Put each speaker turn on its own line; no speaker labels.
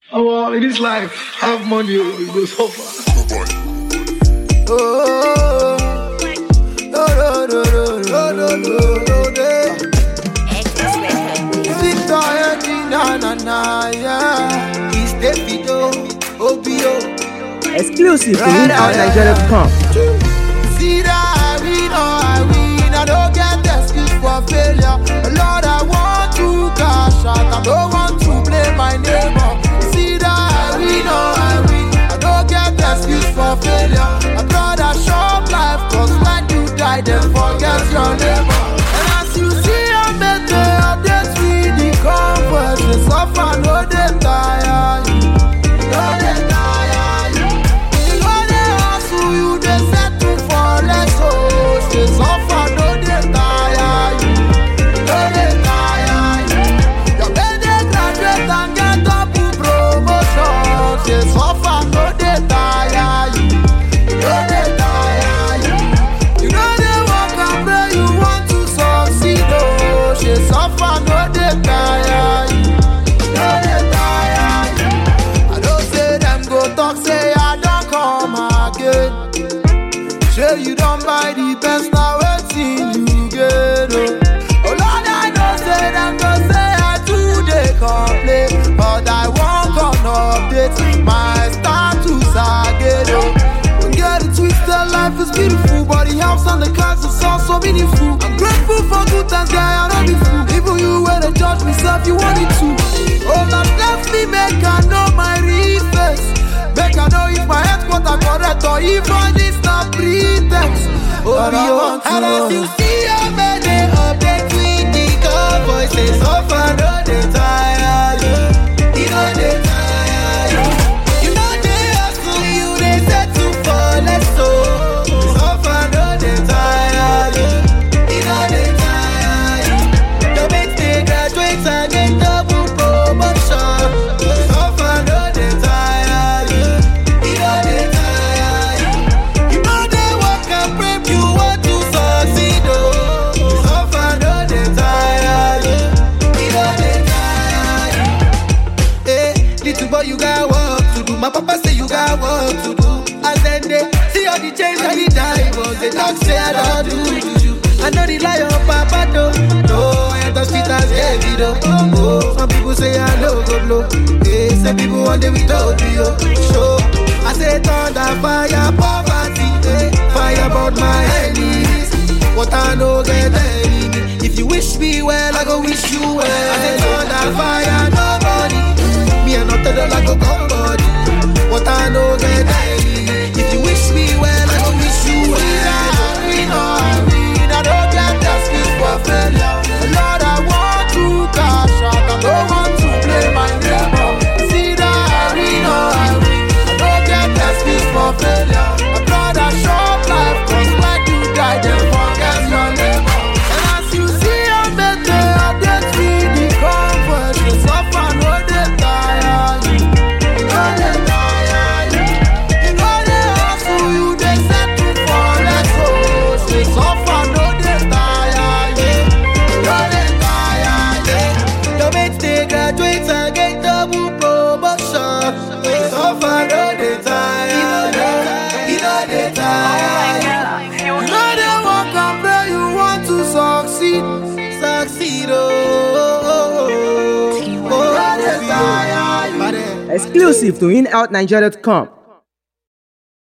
Oh, in this life, have money, you go suffer.
Exclusive to InOutNigeria.com.
See that I win, I don't get the excuse for failure. Lord, I want to cash out, I don't want to blame my neighbor. See that I win, I don't get the excuse for failure. My brother short life, cause when you die, then forget your neighbor. And as you see, I'm better, updates with the comfort. They suffer, no they tire you, no they tire you. You know they hustle you, they settle for less. Oh, they suffer, no they tire you, no they tire you. You better graduate and get double promotion. They suffer, no they tire you, no they tire you. You know they work and pray, you want to succeed. Oh, they suffer, no they tire you, no they tire you. I don't say them go talk, say I don't come again. Sure you don't buy the best, now waiting you get. Oh Lord, I don't say them go say I do they complain, but I won't on update my status again. Don't get it twisted, life is beautiful, but the house and the cars is also meaningful. I'm grateful for good times, guy, I don't be fool. Even you when they judge myself, you want it too. Oh Lord, bless me, make I know my real face. Make I know if my headquarters correct or even it's not pretext. Oh, you and as you see, I made it update with the car voices. So far, no, they tire you. You know they tire you. You know they hustle you, they settle for less. So far, no, they tire you. You know they tire you. The mates they graduate and get double promotion. So far, no, they tire you. You know they tire you. You know they work and pray, you want to succeed. Oh, so far, no, they tire you. You know they tire you. Hey, little boy, you got work to do. My papa say you got work to do. And then they see all the change and the diamonds. They talk say I don't do. I know the lie of papa though. No, I ain't the street as heavy though. Oh, some people say I know go blow. Hey, some people want them without me. Oh, show. I say thunder, fire, poverty. Hey, fire about my enemies. What I know get enemy. If you wish me well, I go wish you well. I say thunder, fire, nobody. Me and not tell I go come body. What I know get enemy. If you wish me well, I go wish you well. I don't get the excuse for failure. Lord, I want to cash out. I don't want to play my neighbor. See that I don't get the excuse for failure. My brother short life, cause when you die, then forget your neighbor. And as you see, I'm better, updates with the comfort. You suffer, no they tire you. No they tire you. You know they hustle you, they settle for less. Oh, they suffer, no they tire you. No they tire you. Your mates they graduate and get double promotion. They suffer, no they tire you. You know they tire you. You know they work and pray, you want to succeed. Succeed, oh. They tire you.
Exclusive to InOutNigeria.com.